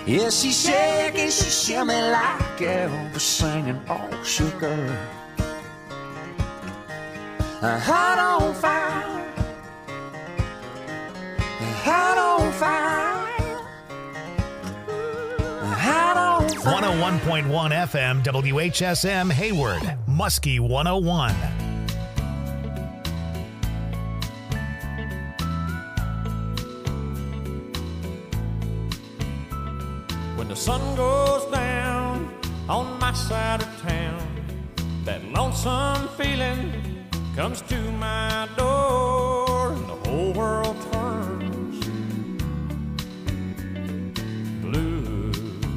Yeah, she's shaking, she's shimmy like Elvis singing, all sugar. Hot on fire, hot on fire, hot on fire. 101.1 FM, WHSM, Hayward, Muskie 101. When the sun goes down on my side of town, that lonesome feeling comes to my door, and the whole world turns blue.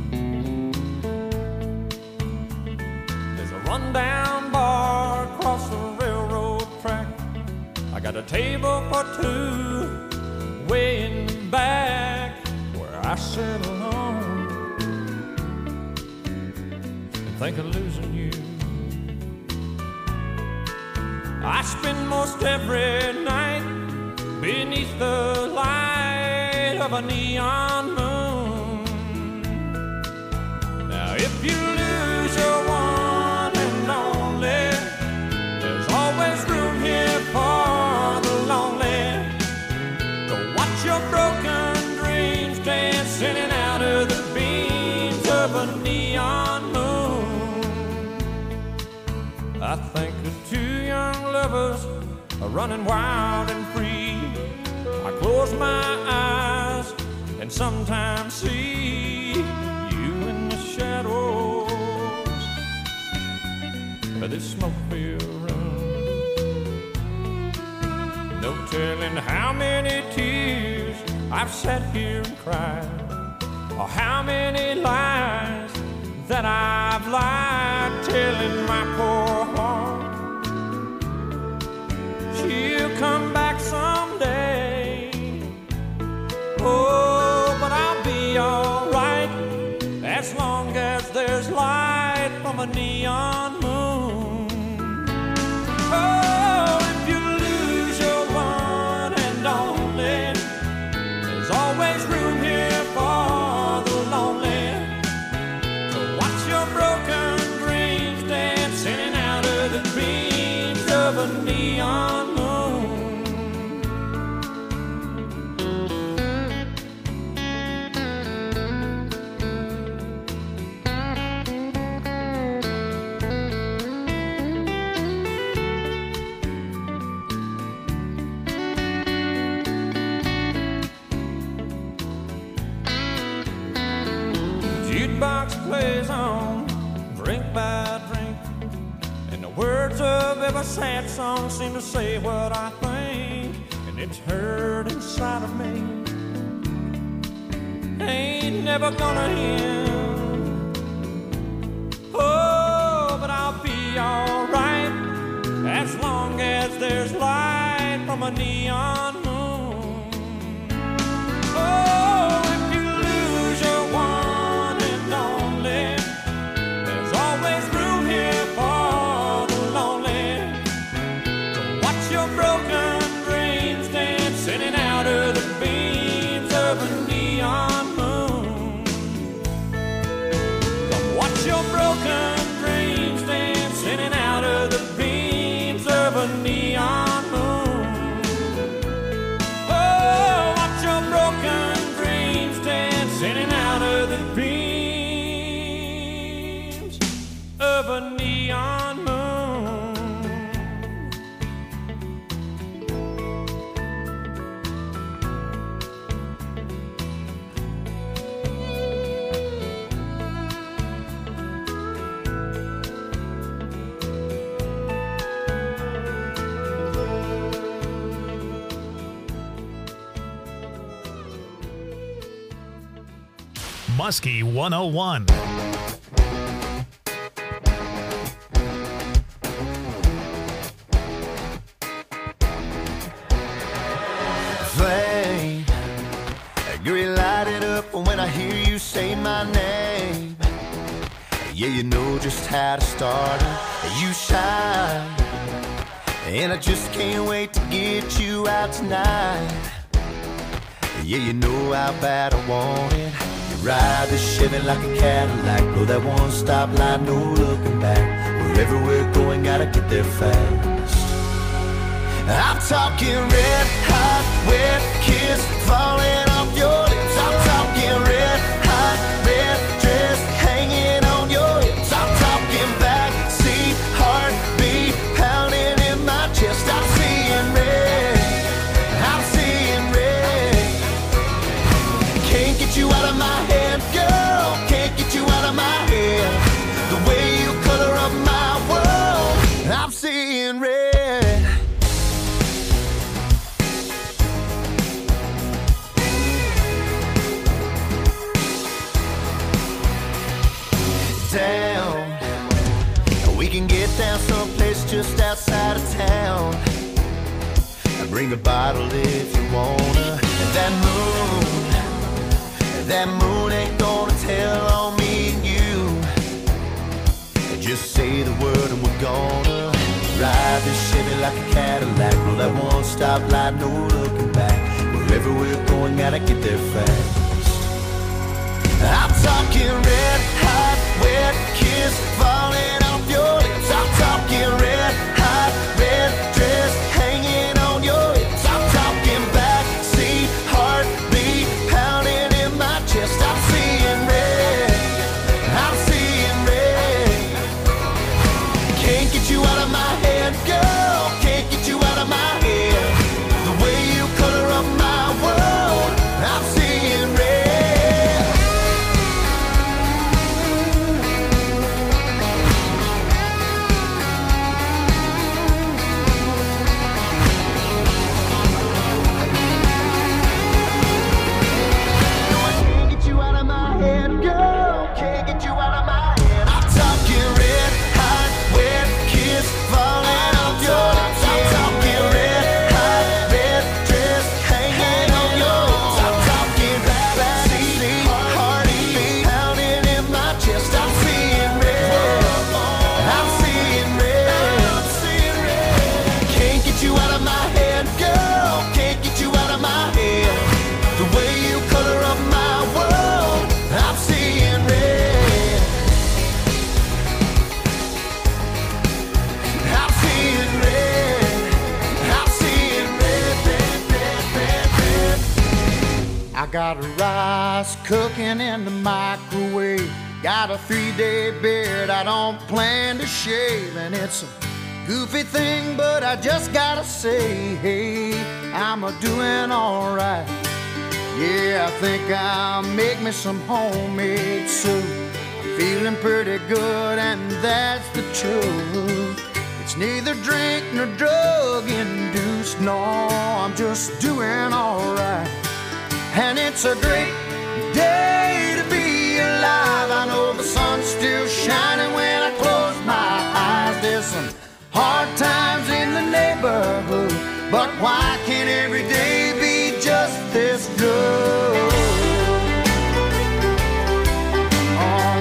There's a rundown bar across the railroad track. I got a table for two way in the back where I sit alone and think of losing you. I spend most every night beneath the light of a neon moon. Now if you lose your one and only, there's always room here for the lonely. Go watch your broken dreams dance in and out of the beams of a neon moon. I think of two young lovers are running wild and free. I close my eyes and sometimes see you in the shadows of this smoke-filled room. No telling how many tears I've sat here and cried, or how many lies that I've lied, telling my poor heart she'll come back someday. Oh, but I'll be alright as long as there's light from a neon moon. Oh, if you lose your one and only, there's always room here for the lonely. So watch your broken dreams dance in and out of the beams of a neon moon. Jukebox plays on, drink by drink, and the words of every sad song seem to say what I think, and it's heard inside of me. Ain't never gonna end. Oh, but I'll be alright as long as there's light from a neon moon. Oh, if you lose your one and only, there's always room here for the lonely. So watch your broken dreams dance in and out of the beams of a neon moon. Come watch your broken dreams dance in and out of the beams of a neon moon. Oh, watch your broken dreams dance in and out of the beams of a neon moon. Muskie 101. Flame, you light it up when I hear you say my name. Yeah, you know just how to start it. You shine, and I just can't wait to get you out tonight. Yeah, you know how bad I want it. You Ride the Chevy like a Cadillac, go that one stop light, no looking back. Wherever we're going, gotta get there fast. I'm talking red hot, wet kiss falling off your lips. I'm talking red hot, red dress hanging on your hips. I'm talking backseat heartbeat pounding in my chest. I'm seeing red, I'm seeing red. Can't get you out of my head, girl, can't get you out of my head. The way you color up my world, I'm seeing red. Down, we can get down someplace just outside of town. Bring a bottle if you wanna. That moon ain't gonna tell on me and you. Just say the word and we're gonna ride this Chevy like a Cadillac. Roll that one stop light, no looking back. Wherever we're going, gotta get there fast. I'm talking red hot, wet kiss falling off your lips. I'm talking red hot, red dress hanging on your hips. I'm talking backseat heartbeat pounding in my chest. I'm seeing red, I'm seeing red. Can't get you out of my head, girl, can't get you out of my head. The way you color up my world, I'm seeing red. Got rice cooking in the microwave. Got a 3-day beard I don't plan to shave. And it's a goofy thing, but I just gotta say, hey, I'm a-doing alright. Yeah, I think I'll make me some homemade soup. I'm feeling pretty good, and that's the truth. It's neither drink nor drug induced. No, I'm just doing alright. And it's a great day to be alive. I know the sun's still shining when I close my eyes. There's some hard times in the neighborhood, but why can't every day be just this good? Oh,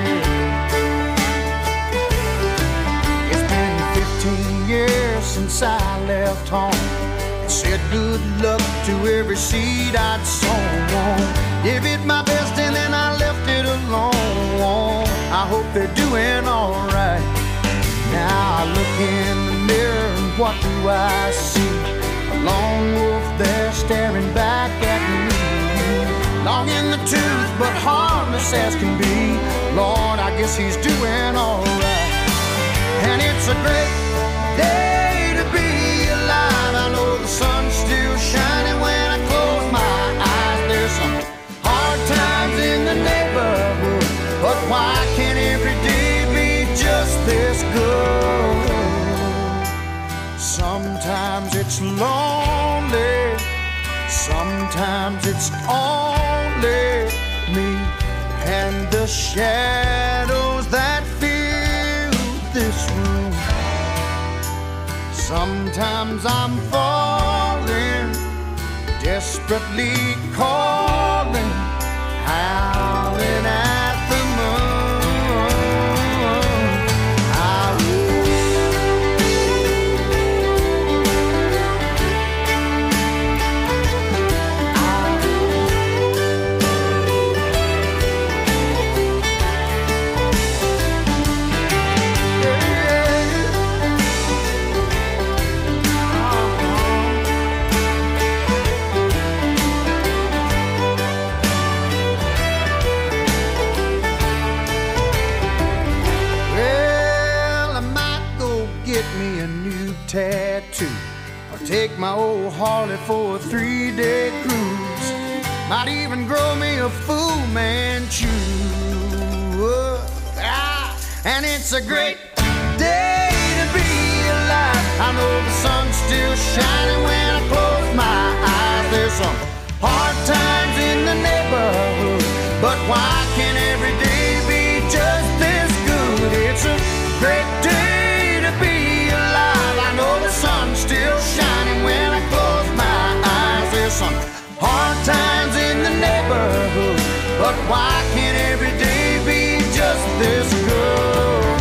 yeah. It's been 15 years since I left home. Said good luck to every seed I'd sown. Give it my best and then I left it alone. I hope they're doing alright. Now I look in the mirror and what do I see? A lone wolf there staring back at me. Long in the tooth but harmless as can be. Lord, I guess he's doing alright. And it's a great day to be alive. I know the sun's still shining when I close my eyes. There's some hard times in the neighborhood, but why can't every day be just this good? Sometimes it's lonely, sometimes it's only me and the shadows that fill this room. Sometimes I'm falling, desperately calling, howling at the moon. too. I'll take my old Harley for a 3-day cruise. Might even grow me a Fu Manchu. And it's a great day to be alive. I know the sun's still shining when I close my eyes. There's some hard times in the neighborhood, but why can't every day be just this good? It's a great day to be alive. I know the sun's still shining when I close my eyes. There's some hard times in the neighborhood, but why can't every day be just this good?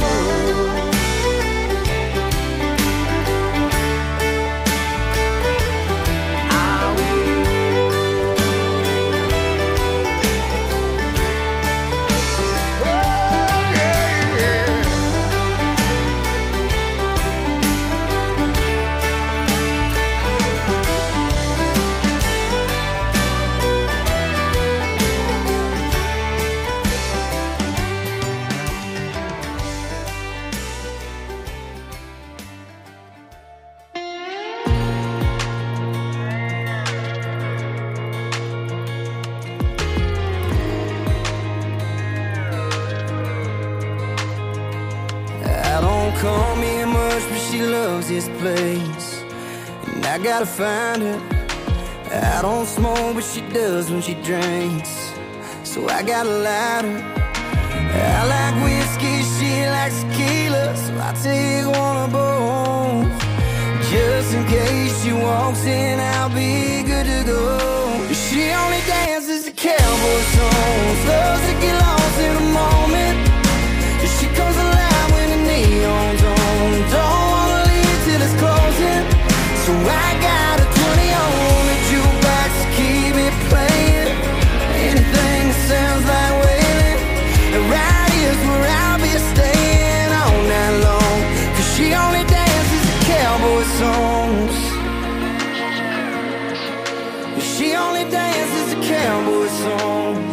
Call me much, but she loves this place, and I gotta find her. I don't smoke, but she does when she drinks, so I gotta light her. I like whiskey, she likes tequila, so I take one of both. Just in case she walks in, I'll be good to go. She only dances to cowboy songs, loves to get lost in a moment. She comes alive when the neon's on. Don't wanna leave till it's closing, so I got a 20 on the jukebox to keep it playing. Anything that sounds like wailing, and right here's where I'll be staying all night long. 'Cause she only dances to cowboy songs. She only dances to cowboy songs.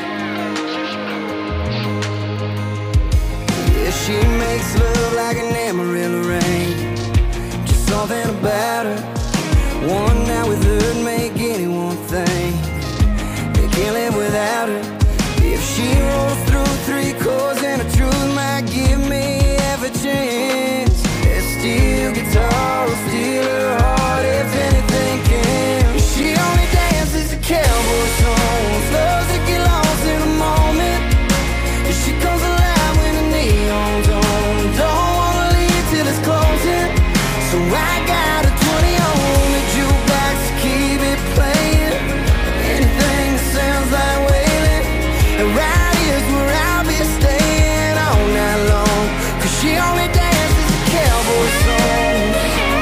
She makes love like an Amarillo rain. Just something about her. One night with her would make anyone think they can't live without her. If she rolls through 3 chords and the truth might give me half a chance, that steel guitar will steal her heart if anything can. She only dances to cowboy songs, loves to get lost in a moment. She comes alive when the neon's on. Don't wanna leave till it's closing, so I got a 20 on the jukebox to keep it playing. Anything that sounds like wailing, and right here's where I'll be staying all night long. 'Cause she only dances to cowboy songs.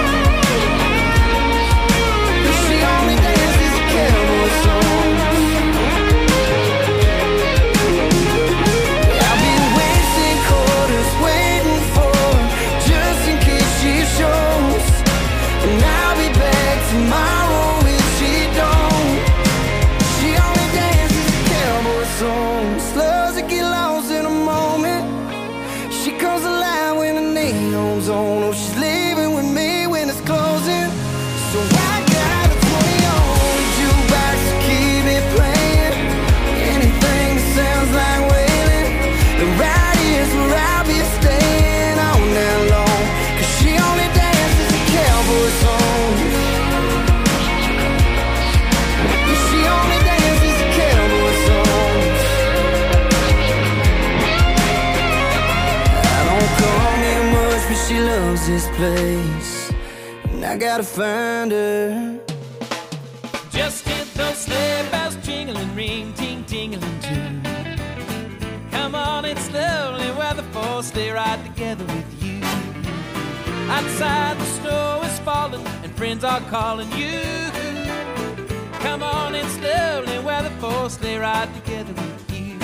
She only dances to cowboy songs. Waiting for her, just in case she shows. And I'll be back tomorrow if she don't. She only dances to cowboy songs, loves to get lost in a moment. She comes alive when the neon's on. Oh, she's leaving with me when it's closing, so I got a 20 on the jukebox to keep it playing. Anything that sounds like wailing, the right here's where I'll be staying all night long. 'Cause she only dances to cowboy songs. She only dances to cowboy songs. I don't call me much, but she loves this place, and I gotta find her. Just hit those sleigh bells jingling, ring, ting, tingling too. Come on, it's lovely weather for stay right together with you. Outside the snow is falling and friends are calling you. Come on, it's lovely weather for stay right together with you.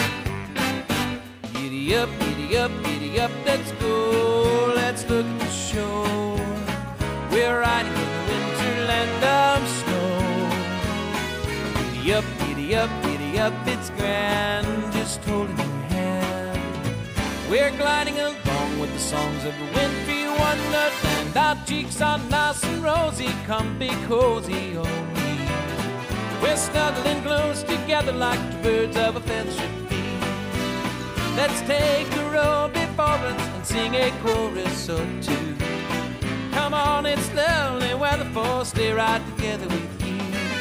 Giddy up, giddy up, giddy up, let's go, let's look at the shore. We're riding in the winterland of snow. Giddy up, giddy up, giddy up, it's grand, just holding your hand. We're gliding along with the songs of the wintry Wonderland, our cheeks are nice and rosy. Come be cozy on me. We're snuggling close together like the birds of a feather should be. Let's take a row before us and sing a chorus or two. Come on, it's lovely weather for us to stay right together with you.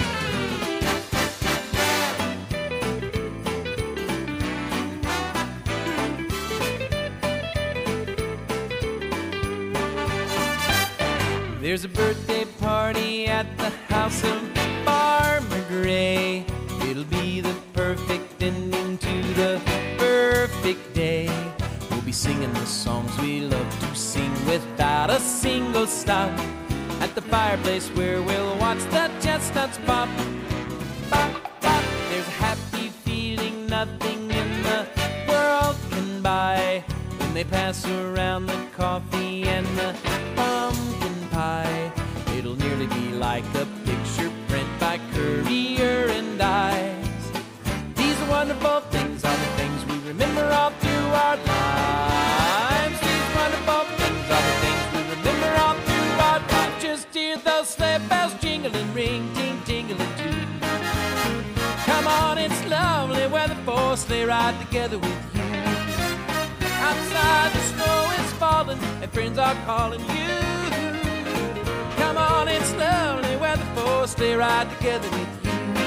There's a birthday party at the house of Farmer Gray. It'll be the perfect ending to the perfect day. We'll be singing the songs we love to sing without a single stop. At the fireplace where we'll watch the chestnuts pop. Pop, pop. There's a happy feeling nothing in the world can buy when they pass around the coffee and the pumpkin pie. It'll nearly be like a picture print by Currier and Ives. These wonderful things are the things we remember all through our lives. These wonderful things are the things we remember all through our lives. Just hear those sleigh bells jingling, ring, ting, tingling too. Come on, it's lovely weather for a sleigh ride together with you. Outside the snow is falling and friends are calling you. Come on, it's lovely weather for a sleigh ride together with you.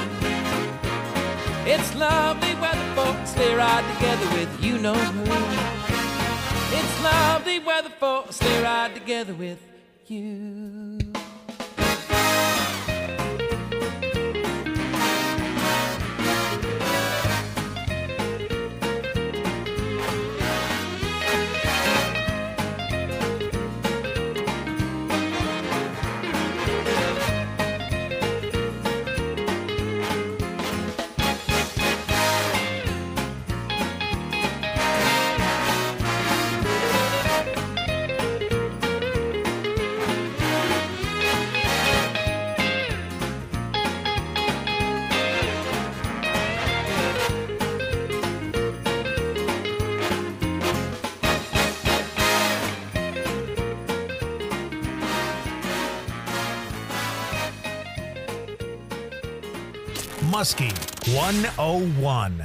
It's lovely weather for a sleigh ride together with you know who. It's lovely weather for a sleigh ride together with you. Muskie 101.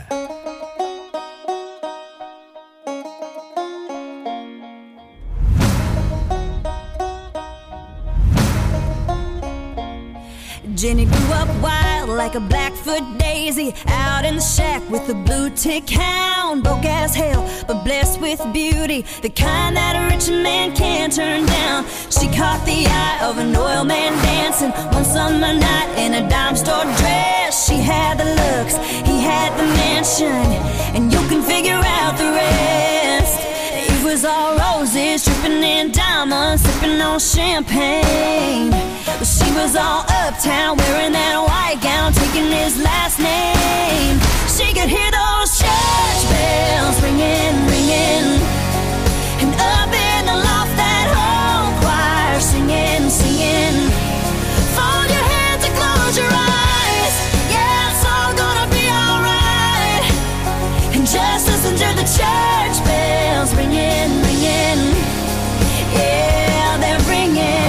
Jenny grew up wild like a Blackfoot daisy, out in the shack with a blue tick hound. Broke as hell, but blessed with beauty, the kind that a rich man can't turn down. She caught the eye of an oil man dancing one summer night in a dime store dress. She had the looks, he had the mansion, and you can figure out the rest. It was all roses, dripping in diamonds, sipping on champagne. But she was all uptown, wearing that white gown, taking his last name. She could hear those church bells ringing, ringing, and up in the loft that whole choir singing, singing. Fold your hands and close your eyes, yeah, it's all gonna be alright. And just listen to the church bells ringing, ringing, yeah, they're ringing.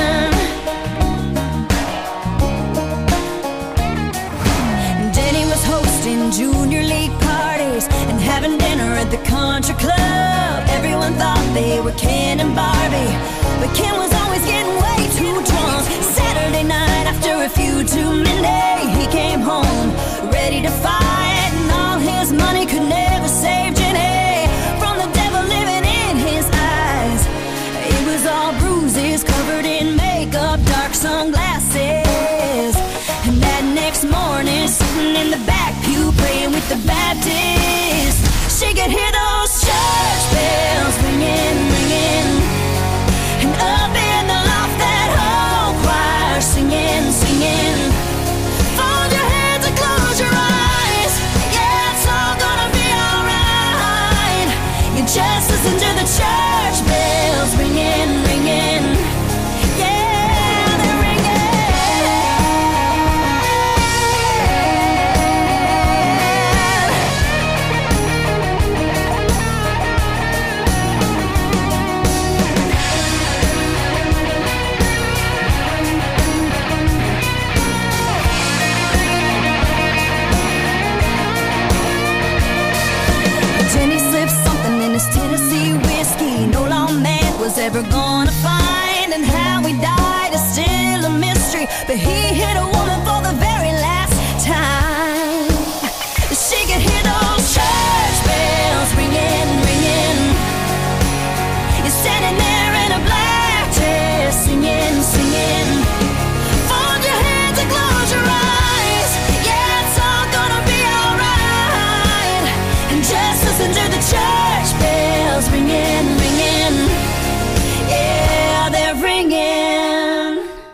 Junior league parties and having dinner at the country club. Everyone thought they were Ken and Barbie, but Ken was always getting way too drunk. Saturday night after a few too many, he came home ready to fight, and all his money could never save Jenny from the devil living in his eyes. It was all bruises, covered in makeup, dark sunglasses. And that next morning, sitting in the back pew, praying with the Baptists, she could hear those church bells ringing, ringing, and up in the loft that whole choir singing, singing. Fold your hands and close your eyes, yeah, it's all gonna be alright. You just listen to the church bells ringing, ringing. ever gonna find, and how he died is still a mystery. But he hit a woman for the very last time. She could hear those church bells ringing, ringing. You're standing there in a black dress, singing, singing. Fold your hands and close your eyes. Yeah, it's all gonna be alright. And just listen to the church bells ringing, ringing. Yeah, they're ringing.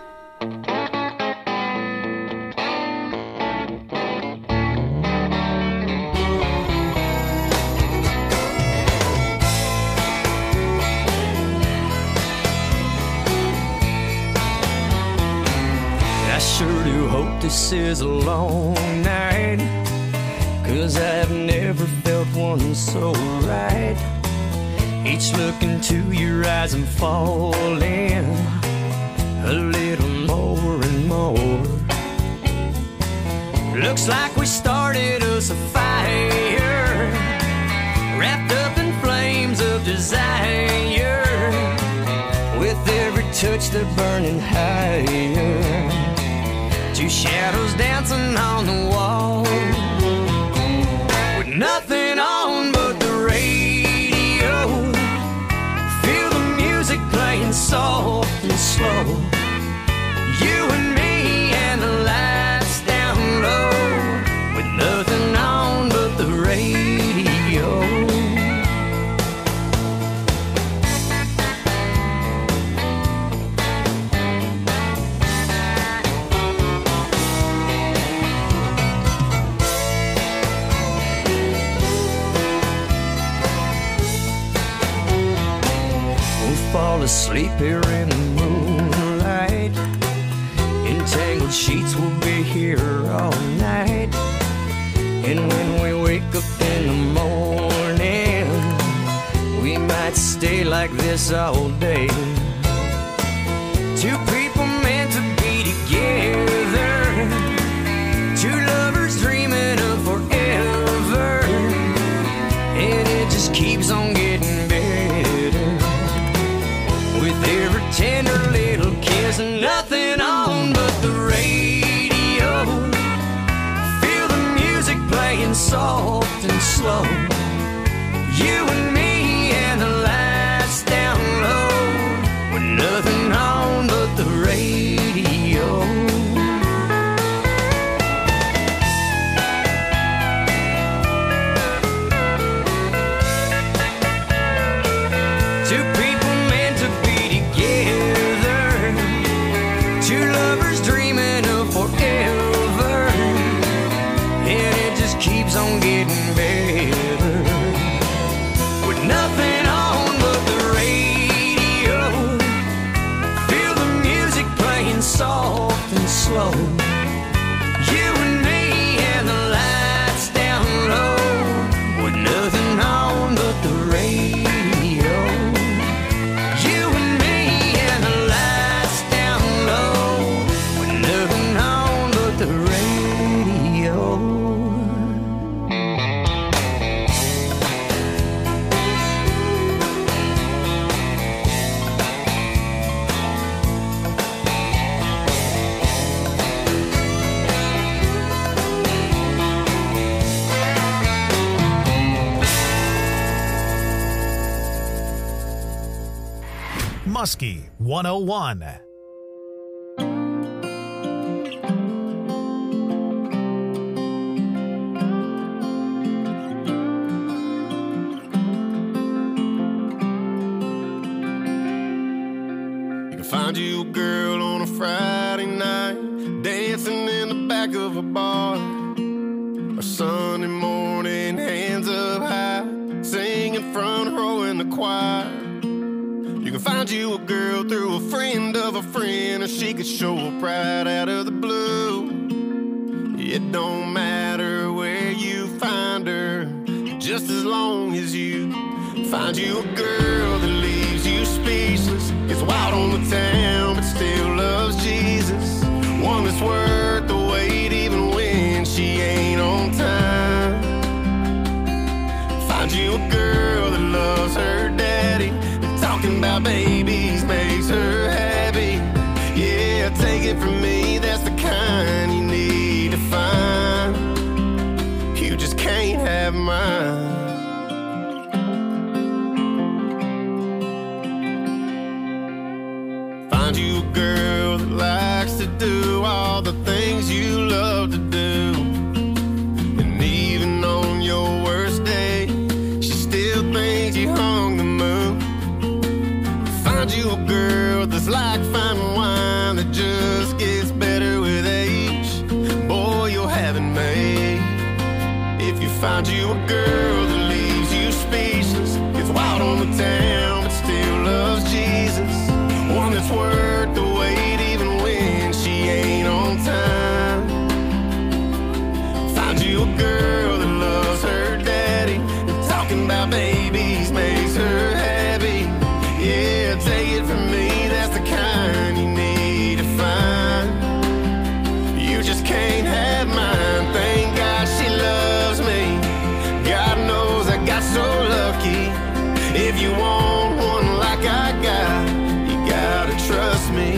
I sure do hope this is a long night, 'cause I've never felt one so right. Each look into your eyes I'm falling a little more and more. Looks like we started us a fire, wrapped up in flames of desire. With every touch they're burning higher, two shadows dancing on the wall, with nothing on but the radio. Feel the music playing soft and slow. You and me and the lights down low, with nothing on but the radio. Fall asleep here in the moonlight. Entangled sheets will be here all night. And when we wake up in the morning, we might stay like this all day. Two people meant to be together, two lovers dreaming of forever. And it just keeps on getting better, with every tender little kiss and nothing on but the radio. Feel the music playing soft and slow. You and me and the lights down low, with nothing on but the radio. Two people meant to be together, two lovers dreaming of forever. And it just keeps on getting better, with nothing on but the radio. Feel the music playing soft and slow. You and me and the lights down low, with nothing on but the radio. You and me and the lights down low, with nothing on but the radio. Muskie 101. You can find you a girl on a Friday night, dancing in the back of a bar, or Sunday morning, hands up high, singing front row in the choir. You can find you a girl through a friend of a friend, or she could show up right out of the blue. It don't matter where you find her, just as long as you find you a girl that leaves you speechless, gets wild on the town but still loves Jesus. One that's worth the wait even when she ain't on time. Find you a girl that loves her daddy, talking about babies makes her happy. Yeah, take it from me, that's the kind you need to find. You just can't have mine. Find you a girl that likes to do all the things you love to do. And even on your worst day, she still thinks you hung the moon. Find you a girl that's like fine wine that just gets better with age. Boy, you'll have it made. If you find you a girl that leaves you speechless, gets wild on the town but still loves Jesus, one that's worth the wait even when she ain't on time. Find you a girl that loves her daddy, and talking about babies makes her happy. Yeah, take it from me, that's the kind you need to find. You just can't have mine. Thank God she loves me. God knows I got so lucky. If you want one like I got, you gotta trust me.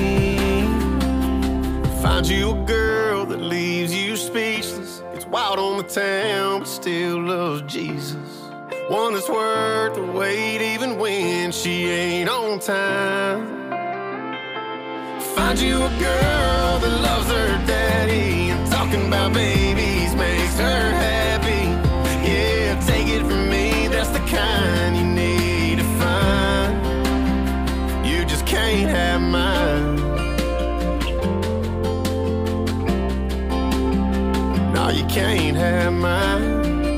Find you a girl that leaves you speechless, gets wild on the town but still loves Jesus, one that's worth the wait even when she ain't on time. Find you a girl that loves her daddy, and talking about babies makes her happy. Yeah, take it from me, that's the kind you need to find. You just can't have mine. No, you can't have mine.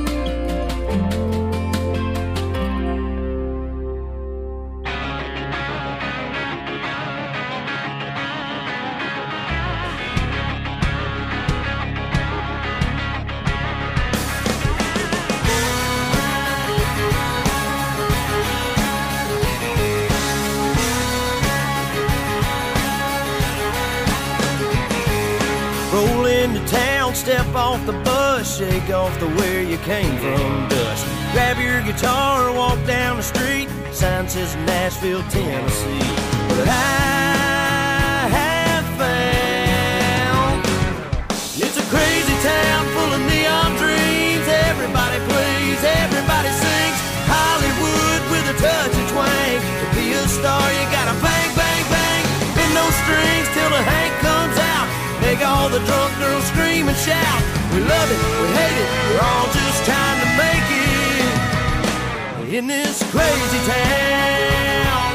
Roll into town, step off the bus, shake off the where you came from dust. Grab your guitar, walk down the street, sign says Nashville, Tennessee. But I have found it's a crazy town full of neon dreams. Everybody plays, everybody sings. Hollywood with a touch of twang. To be a star, you gotta bang, bang, bang. Bend those strings till the Hank comes out. Make all the drunk girls scream and shout. We love it, we hate it, we're all just trying to make it in this crazy town.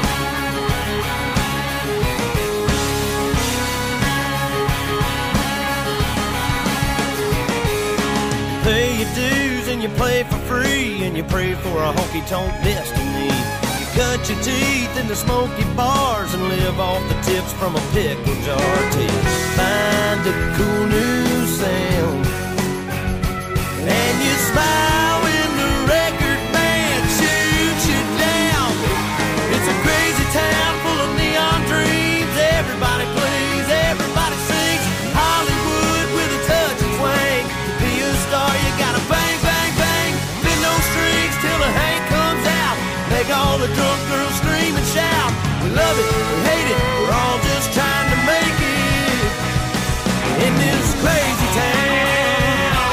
Pay your dues and you play for free, and you pray for a honky-tonk destiny. You cut your teeth in the smoky bars and live off the tips from a pickle jar till you find a cool new sound. And you smile when the record band shoots you down. It's a crazy town full of neon dreams. Everybody plays, everybody sings. Hollywood with a touch of twang. To be a star, you gotta bang, bang, bang. Bend those strings till the Hank comes out. Make all the drunk girls scream and shout. We love it, we hate it, we're all just trying to make it in this crazy town.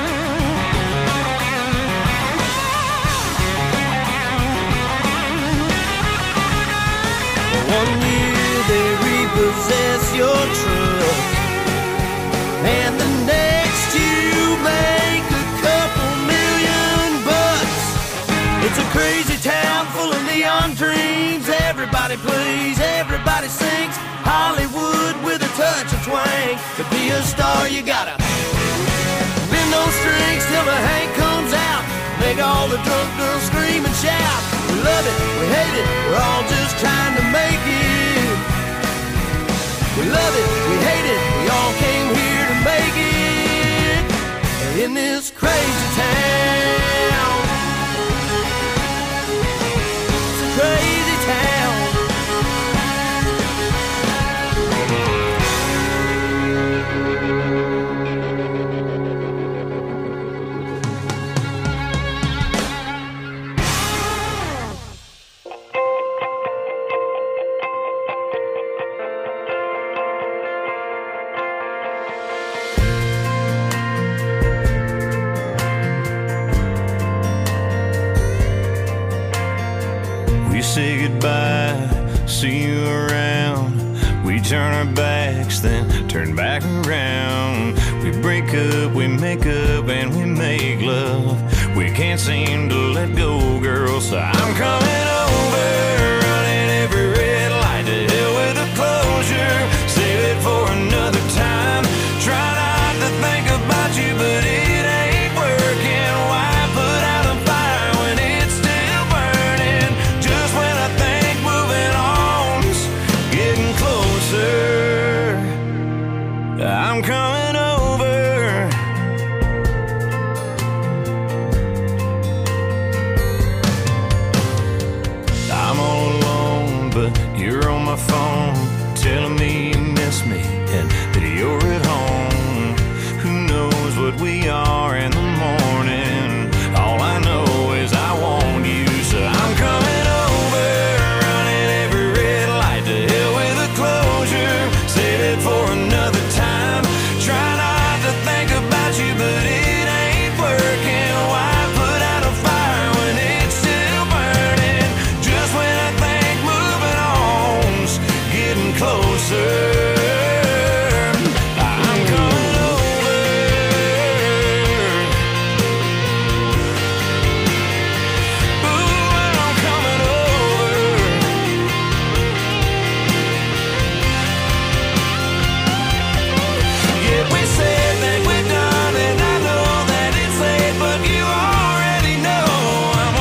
One year they repossess your truck, and the next you make a couple $1,000,000. It's a crazy town full of neon dreams. Everybody plays, everybody sings. Hollywood with a touch of twang. To be a star, you gotta bend those strings till the Hank comes out. Make all the drunk girls scream and shout. We love it, we hate it, we're all just trying to make it. We love it, we hate it, we all came here to make it in this crazy town. It's a crazy town. see you around. We turn our backs, then turn back around. We break up, we make up, and we make love. We can't seem to let go, girl, so I'm coming over, running every red light. To hell with the closure, save it for another time. Try not to think about you, but it ain't working. Why put out a fire when it's still burning? Just when I think moving on's getting closer, I'm coming over. I'm all alone, but you're on my phone, telling me you miss me and that you're at home. Who knows what we are in the morning? All I know is I want you, so I'm coming over, running every red light. To hell with the closure, save it for another time. Try not to think about you, but it ain't working. Why put out a fire when it's still burning? Just when I think moving on's getting closer, I'm coming over. Ooh, I'm coming over. Yeah, we said that we're done, and I know that it's late, but you already know I'm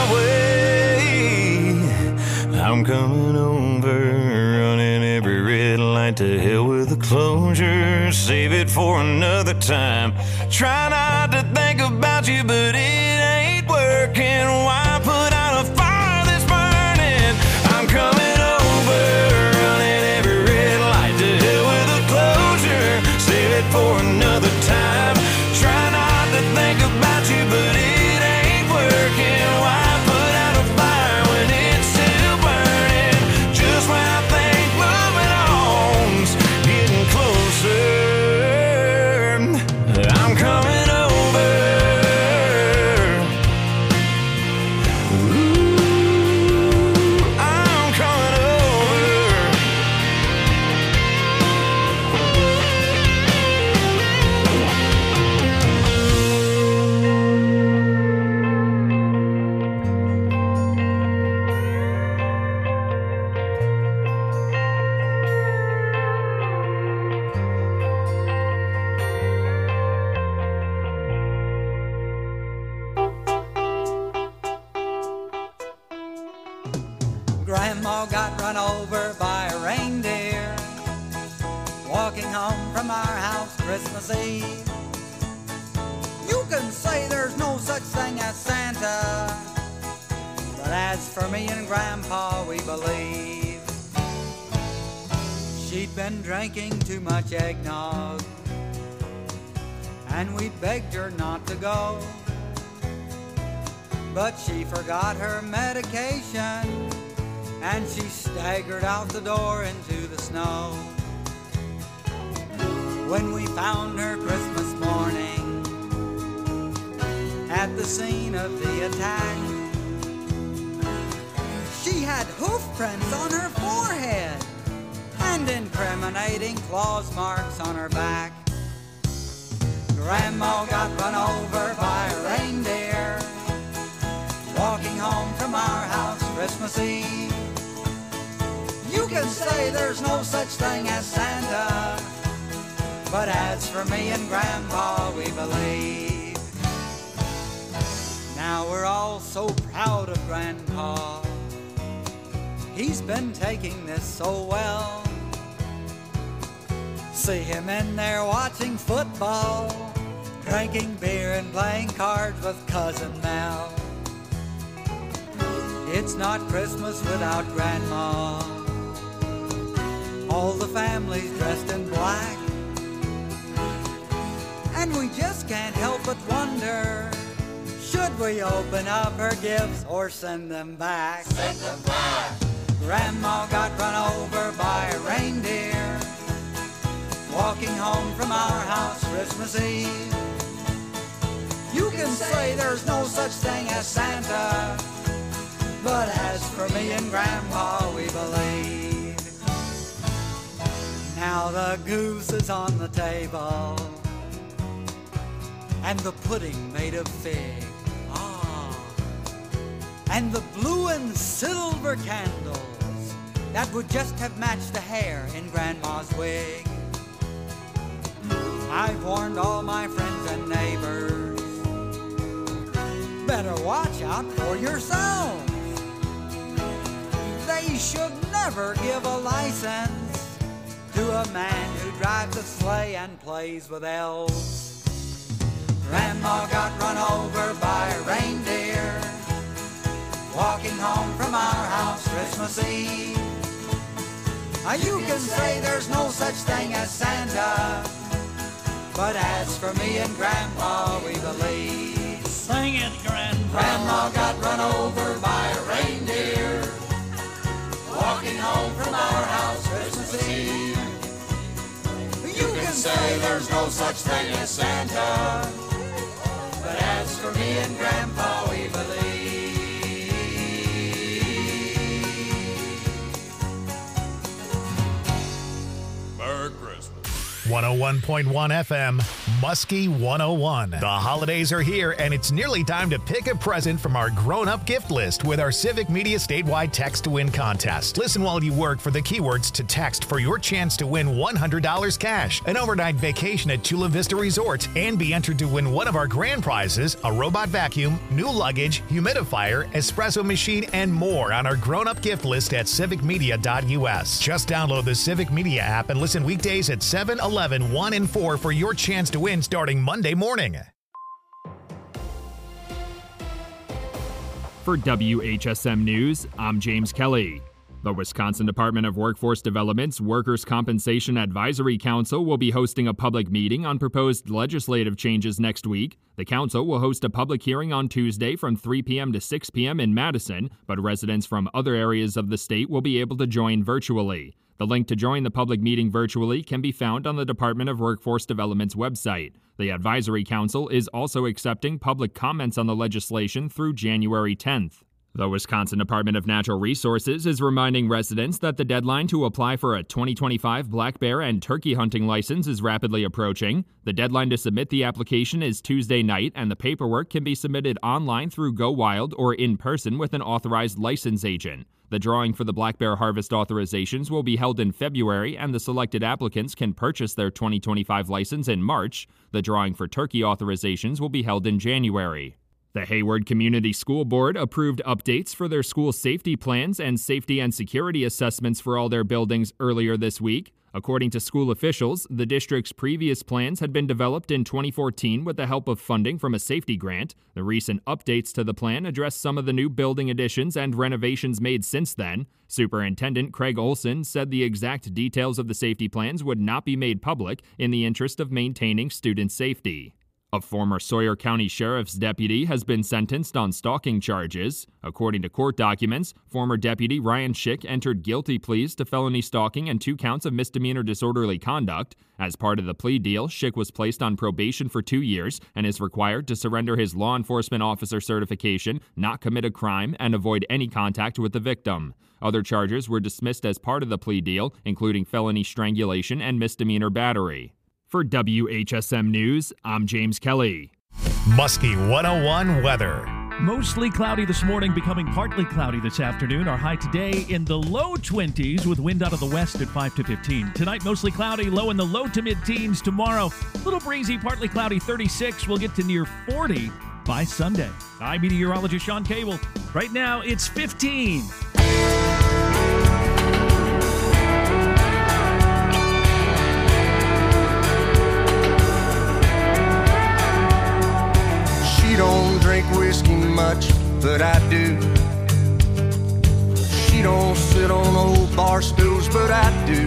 on my way. I'm coming over, running every red light. To hell with the closure, save it for another time. Try not to think about you, but it ain't working. Why put out a fire that's burning? I'm coming over, running every red light. To hell with the closure, save it for another time. Try not to think about you, but it ain't working. Why put out a fire when it's still burning? Just when I think moving on's getting closer, I'm coming over. Ooh, I'm coming over. Grandma got run over by a reindeer walking home from our house Christmas Eve. You can say there's no such thing as Santa, but as for me and Grandpa, we believe. She'd been drinking too much eggnog, and we begged her not to go, but she forgot her medication, and she staggered out the door into the snow. When we found her Christmas morning at the scene of the attack, she had hoof prints on her forehead and incriminating claws marks on her back. Grandma got run over by a reindeer walking home from our house Christmas Eve. You can say there's no such thing as Santa, but as for me and Grandpa, we believe. Now we're all so proud of Grandpa. He's been taking this so well. See him in there watching football, drinking beer and playing cards with Cousin Mel. It's not Christmas without Grandma. All the family's dressed in black, and we just can't help but wonder, should we open up her gifts or send them back? Send them back. Grandma got run over by a reindeer walking home from our house Christmas Eve. You can say there's no such thing as Santa, but as for me and Grandpa, we believe. Now the goose is on the table, and the pudding made of fig. And the blue and silver candles that would just have matched the hair in Grandma's wig. I've warned all my friends and neighbors, better watch out for yourselves. They should never give a license to a man who drives a sleigh and plays with elves. Grandma got run over by a reindeer walking home from our house Christmas Eve. You can say there's no such thing as Santa, but as for me and Grandma, we believe. Sing it, Grandma. Grandma got run over by a reindeer walking home from our house Christmas Eve. You can say there's no such thing as Santa, but as for me and Grandpa, we believe. Merry Christmas. 101.1 FM, Muskie 101. The holidays are here, and it's nearly time to pick a present from our grown-up gift list with our Civic Media statewide Text to Win contest. Listen while you work for the keywords to text for your chance to win $100 cash, an overnight vacation at Chula Vista Resort, and be entered to win one of our grand prizes, a robot vacuum, new luggage, humidifier, espresso machine, and more on our grown-up gift list at civicmedia.us. Just download the Civic Media app and listen weekdays at 7, 11, 1, and 4 for your chance to win starting Monday morning. For WHSM News, I'm James Kelly. The Wisconsin Department of Workforce Development's Workers' Compensation Advisory Council will be hosting a public meeting on proposed legislative changes next week. The council will host a public hearing on Tuesday from 3 p.m. to 6 p.m. in Madison, but residents from other areas of the state will be able to join virtually. The link to join the public meeting virtually can be found on the Department of Workforce Development's website. The Advisory Council is also accepting public comments on the legislation through January 10th. The Wisconsin Department of Natural Resources is reminding residents that the deadline to apply for a 2025 black bear and turkey hunting license is rapidly approaching. The deadline to submit the application is Tuesday night, and the paperwork can be submitted online through Go Wild or in person with an authorized license agent. The drawing for the black bear harvest authorizations will be held in February, and the selected applicants can purchase their 2025 license in March. The drawing for turkey authorizations will be held in January. The Hayward Community School Board approved updates for their school safety plans and safety and security assessments for all their buildings earlier this week. According to school officials, the district's previous plans had been developed in 2014 with the help of funding from a safety grant. The recent updates to the plan address some of the new building additions and renovations made since then. Superintendent Craig Olson said the exact details of the safety plans would not be made public in the interest of maintaining student safety. A former Sawyer County Sheriff's deputy has been sentenced on stalking charges. According to court documents, former Deputy Ryan Schick entered guilty pleas to felony stalking and 2 counts of misdemeanor disorderly conduct. As part of the plea deal, Schick was placed on probation for 2 years and is required to surrender his law enforcement officer certification, not commit a crime, and avoid any contact with the victim. Other charges were dismissed as part of the plea deal, including felony strangulation and misdemeanor battery. For WHSM News, I'm James Kelly. Muskie 101 weather. Mostly cloudy this morning, becoming partly cloudy this afternoon. Our high today in the low 20s with wind out of the west at 5 to 15. Tonight, mostly cloudy, low in the low to mid-teens. Tomorrow, little breezy, partly cloudy, 36. We'll get to near 40 by Sunday. I'm meteorologist Sean Cable. Right now, it's 15. She don't drink whiskey much, but I do. She don't sit on old bar stools, but I do.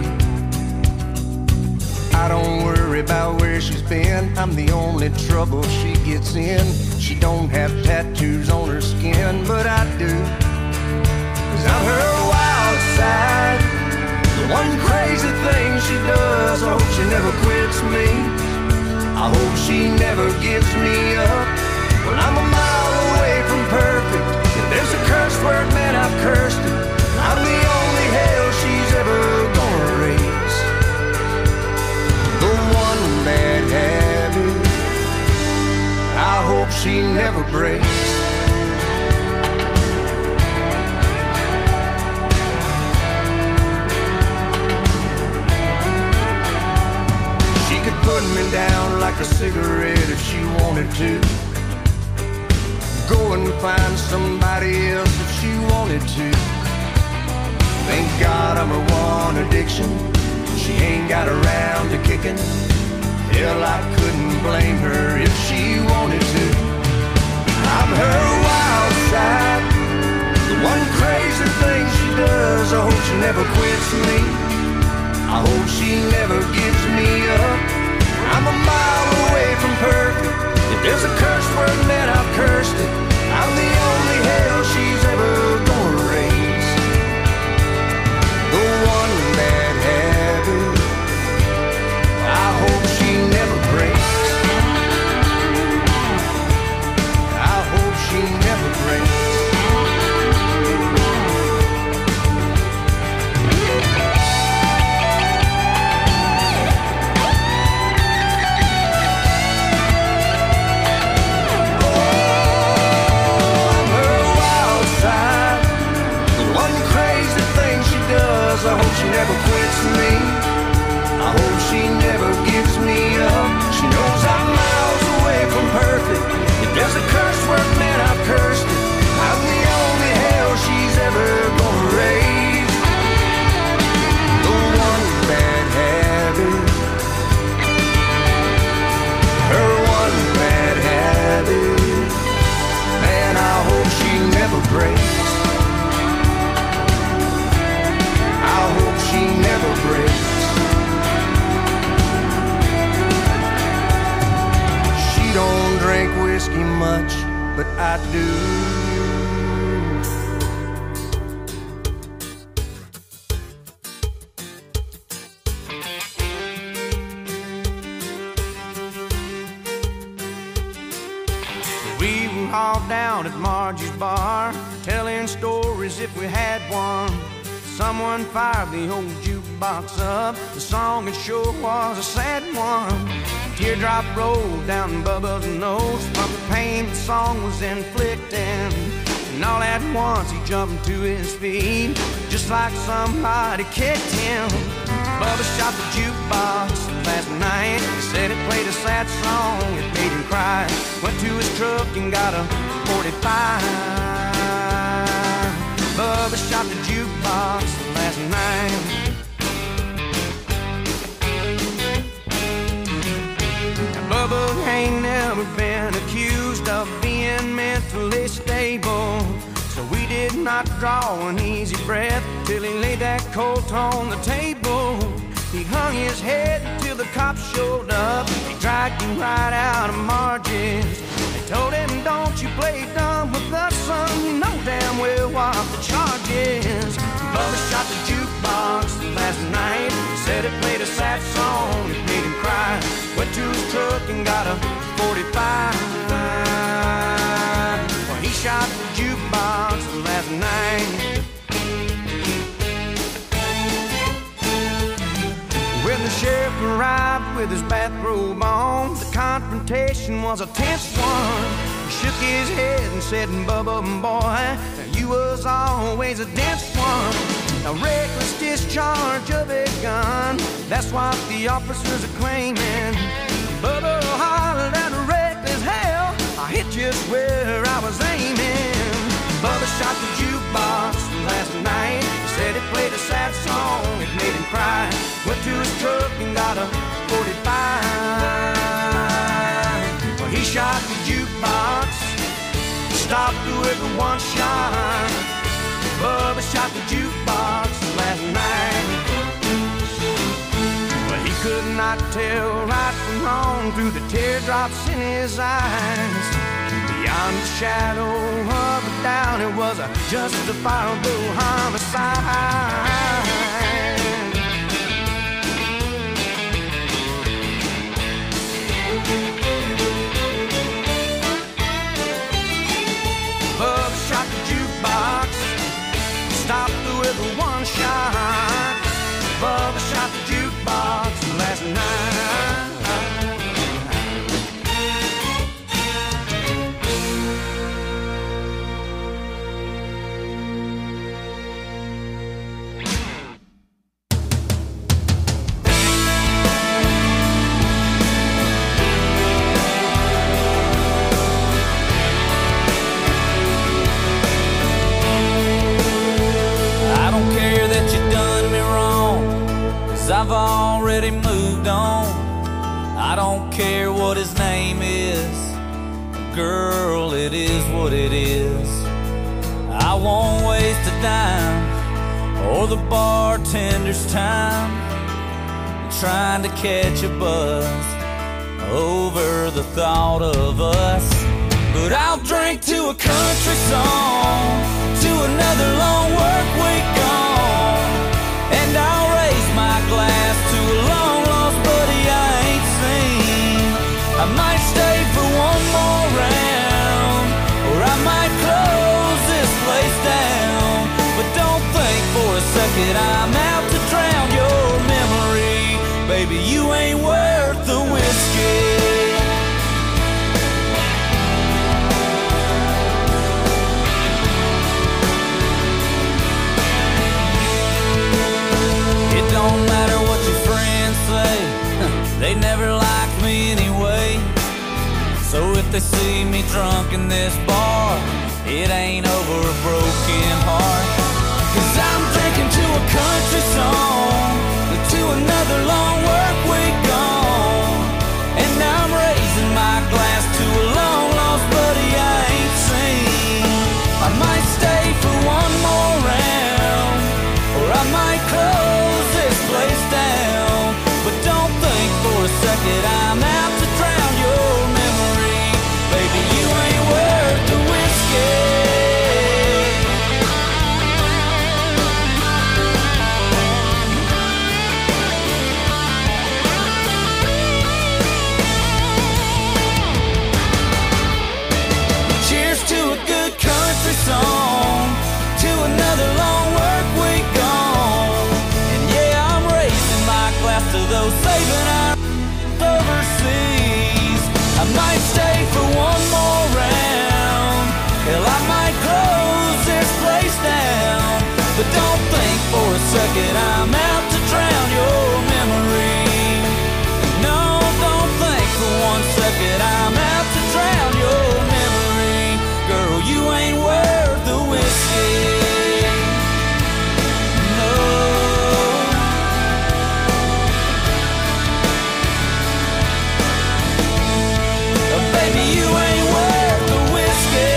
I don't worry about where she's been. I'm the only trouble she gets in. She don't have tattoos on her skin, but I do. 'Cause I'm her wild side, the one crazy thing she does. I hope she never quits me. I hope she never gives me up. Well, I'm a mile away from perfect. If there's a curse word, man, I've cursed it. I'm the only hell she's ever gonna raise. she never breaks. She could put me down like a cigarette if she wanted to. Go and find somebody else if she wanted to. Thank God I'm her one addiction. She ain't got around to kicking. Hell, I couldn't blame her if she wanted to. I'm her wild side, the one crazy thing she does. I hope she never quits me. I hope she never gives me up. I'm a mile away from perfect. If there's a curse word, man, I've cursed it. I'm the only hell she's ever gonna raise. The one bad habit I hope she never breaks. I hope she never breaks. I hope she never quits me. I hope she never gives me up. She knows I'm miles away from perfect. If there's a curse word, man, I've cursed it. I'm the only hell she's ever gonna raise. The one bad habit, her one bad habit, man, I hope she never breaks. I hope she never breaks. She don't drink whiskey much, but I do. We were all down at Margie's bar, telling stories if we had one. Someone fired the old jukebox up. The song it sure was a sad one. A teardrop rolled down Bubba's nose from the pain the song was inflicting. And all at once he jumped to his feet, just like somebody kicked him. Bubba shot the jukebox last night. He said it played a sad song, it made him cry. Went to his truck and got a 45. Bubba shot the jukebox last night. Now, Bubba ain't never been accused of being mentally stable, so we did not draw an easy breath till he laid that Colt on the table. He hung his head until the cops showed up. They dragged him right out of Margie's. They told him, don't you play dumb with us, son. You know damn well what the charge is. Bubba shot the jukebox last night. Said it played a sad song, it made him cry. Went to his truck and got a 45. Well, he shot the jukebox last night. When the sheriff arrived with his bathrobe on, the confrontation was a tense one. He shook his head and said, Bubba, boy, you was always a dense one. A reckless discharge of a gun, that's what the officers are claiming. Bubba hollered at a reckless hell, I hit just where I was aiming. Bubba shot the jukebox last night. Said it played a sad song, it made him cry. Went to his truck and got a 45. Well, he shot the jukebox, stopped with a one shot. Bubba shot the jukebox last night. Well, he could not tell right from wrong through the teardrops in his eyes. Beyond the shadow of a doubt, it was a justifiable homicide. Bubba shot the jukebox, stopped with a one shot. Bubba shot the jukebox last night. already moved on. I don't care what his name is. Girl, it is what it is. I won't waste a dime or the bartender's time trying to catch a buzz over the thought of us. But I'll drink to a country song, to another long work week gone, and I'll raise my glass to a long lost buddy I ain't seen. I might stay for one more round, or I might close this place down. But don't think for a second I'm out to drown your memory. Baby, you ain't worth the whiskey. It don't matter what your friends say, they never liked me anyway. So if they see me drunk in this bar, it ain't over a broken heart. 'Cause I'm drinking to a country song, to another long work week gone, and I'm raising my glass to a long lost buddy I ain't seen. I might stay for one more round, or I might close this place down. But don't think for a second I'm out to drown your memory. Baby, you ain't worth the whiskey. Song, to another long work week gone, and yeah, I'm raising my glass to those saving our overseas. I might stay for one more round, hell, I might close this place down. But don't think for a second I'm out to drown your memory. No, don't think for one second I'm out to drown your memory. Girl, you ain't worth the whiskey. No. Baby, you ain't worth the whiskey.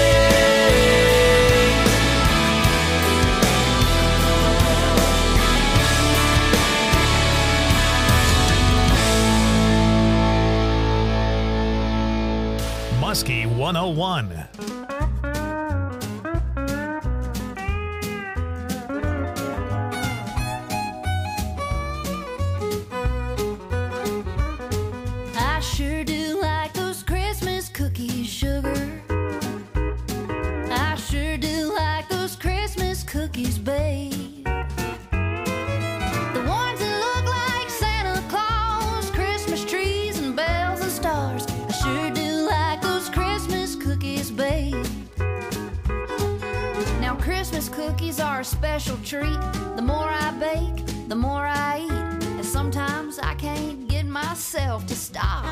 Muskie 101. Sure do like those Christmas cookies, sugar. I sure do like those Christmas cookies, babe. The ones that look like Santa Claus, Christmas trees and bells and stars. I sure do like those Christmas cookies, babe. Now Christmas cookies are a special treat. The more I bake, the more I eat. And sometimes I can't get myself to stop.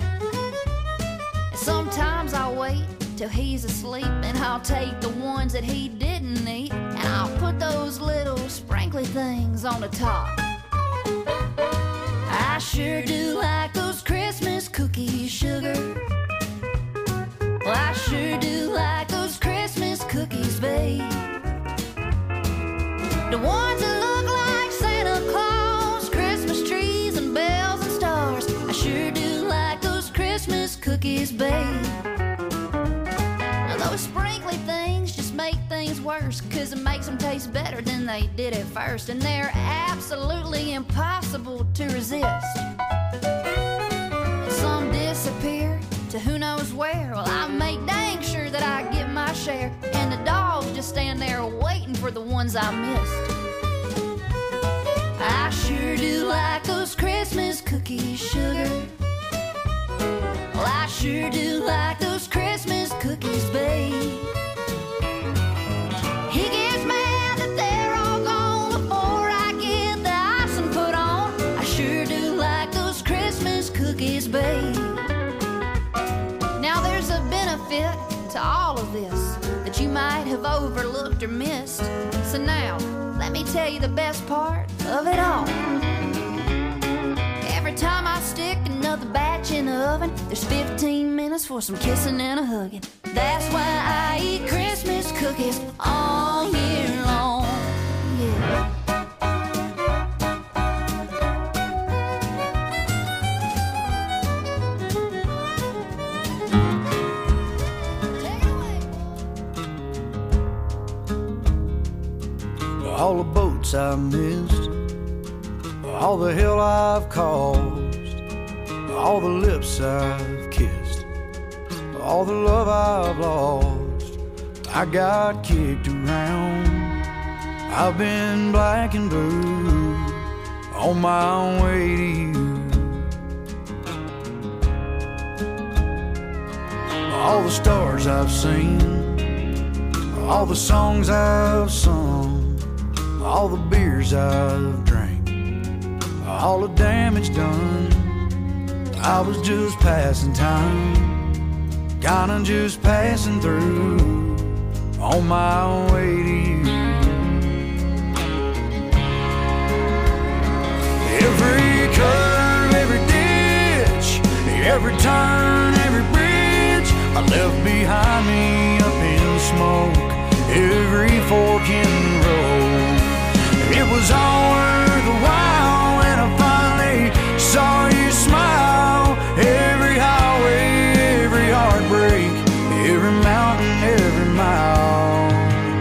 Sometimes I'll wait till he's asleep, and I'll take the ones that he didn't eat, and I'll put those little sprinkly things on the top. I sure do like those Christmas cookies, sugar. Well, I sure do like those Christmas cookies, babe. The ones that look like Santa Claus, Christmas trees and bells and stars. I sure do like those Christmas cookies, babe. Now those sprinkly things just make things worse, 'cause it makes them taste better than they did at first, and they're absolutely impossible to resist. Some disappear to who knows where. Well, I make dang sure that I get my share, and the dogs just stand there waiting for the ones I missed. I sure do like those Christmas cookies, sugar. Well, I sure do like those Christmas cookies, babe. He gets mad that they're all gone before I get the icing put on. I sure do like those Christmas cookies, babe. Now there's a benefit to all of this that you might have overlooked or missed. So now, let me tell you the best part of it all. I'll stick another batch in the oven. There's 15 minutes for some kissing and a hugging. That's why I eat Christmas cookies all year long. Yeah. All the boats I missed, all the hell I've caused, all the lips I've kissed, all the love I've lost. I got kicked around, I've been black and blue, on my way to you. All the stars I've seen, all the songs I've sung, all the beers I've drank, all the damage done. I was just passing time, kinda just passing through, on my way to you. Every curve, every ditch, every turn, every bridge I left behind me up in smoke, every fork in the road. It was all worth a while when I finally saw you smile. Every highway, every heartbreak, every mountain, every mile.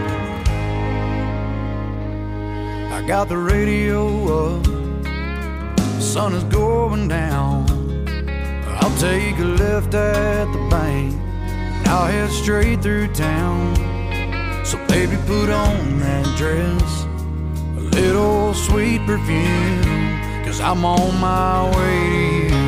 I got the radio up, the sun is going down. I'll take a left at the bank, and I'll head straight through town. So baby, put on that dress, little sweet perfume, 'cause I'm on my way to you.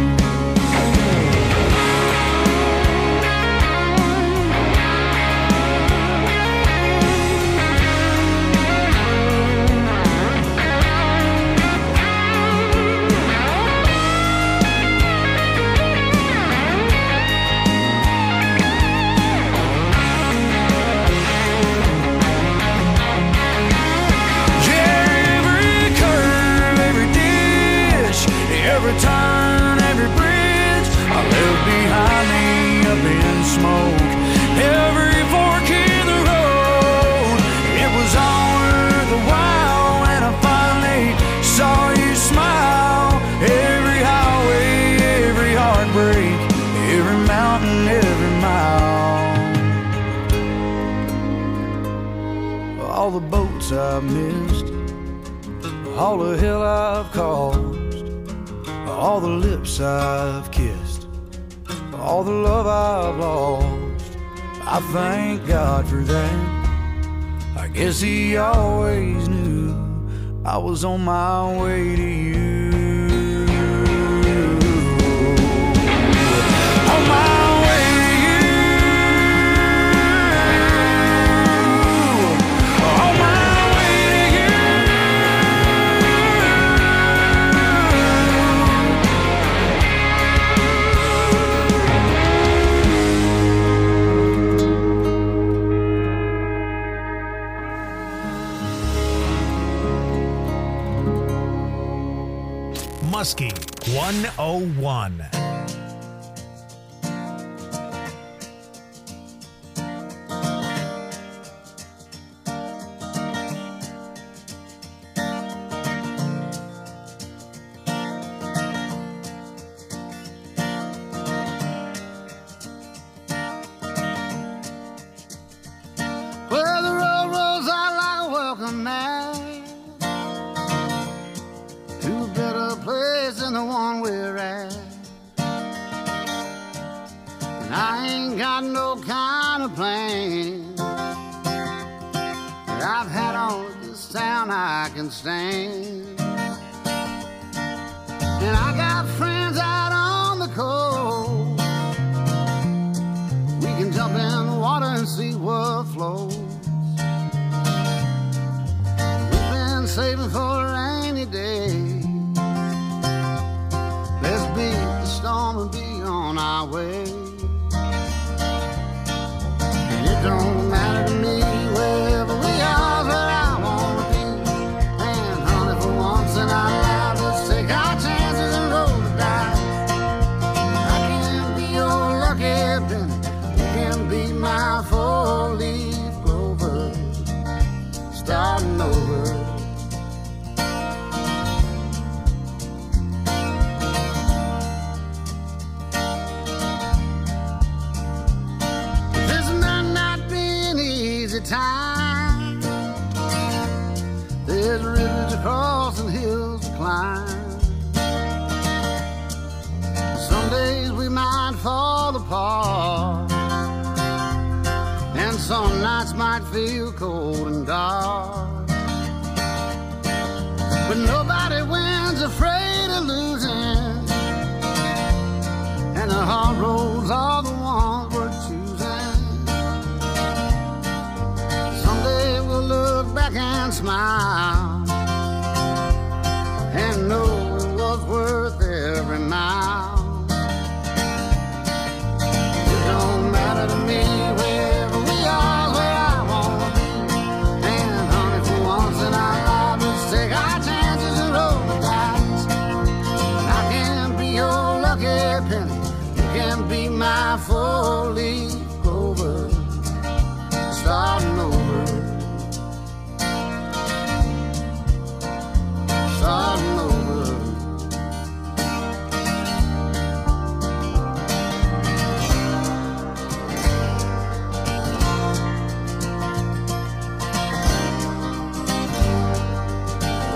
Every turn, every bridge I left behind me up in smoke, every fork in the road. It was all worth a while when I finally saw you smile. Every highway, every heartbreak, every mountain, every mile. All the boats I've missed, all the hell I've caused, all the lips I've kissed, all the love I've lost. I thank God for that. I guess He always knew I was on my way to you. On my way to you. On my way to you. Muskie 101. Well, the road rolls out like a welcome mat to a better place than the one we're at. And I ain't got no kind of plan that I've had on this town I can stand. And I got friends out on the coast. We can jump in the water and see what flows. We've been saving for a rainy day. Let's beat the storm and be on our way. And it don't matter to me wherever we are, where I wanna be. And honey, for once in our lives, let's take our chances and roll the dice. time. There's rivers to cross and hills to climb. Some days we might fall apart, and some nights might feel cold and dark. But nobody wins afraid of losing, and the hard roads are the ones we're choosing. Someday we'll look back and smile